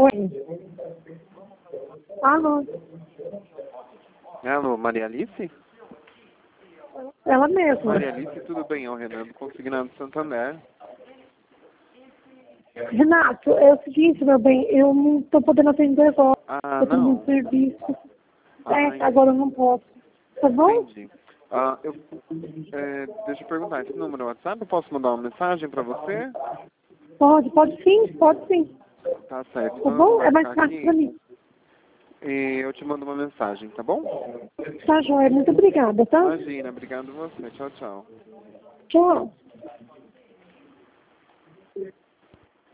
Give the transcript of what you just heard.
Oi. Alô? Alô, Maria Alice? Ela mesma. Maria Alice, tudo bem? É o Renan do Consignado Santander. Renato, é o seguinte, meu bem, eu não tô podendo atender agora. Ah, Eu tô não? no serviço. Ai, Agora eu não posso. Tá bom? entendi. Deixa eu perguntar, esse número é WhatsApp, eu posso mandar uma mensagem pra você? Pode sim, pode sim. Tá certo, Tá então eu vou bom? É mais marcar fácil pra aqui mim. e eu te mando uma mensagem, tá bom? Tá, joia. Muito obrigada, tá? Imagina, obrigado você. Tchau, tchau. Tchau.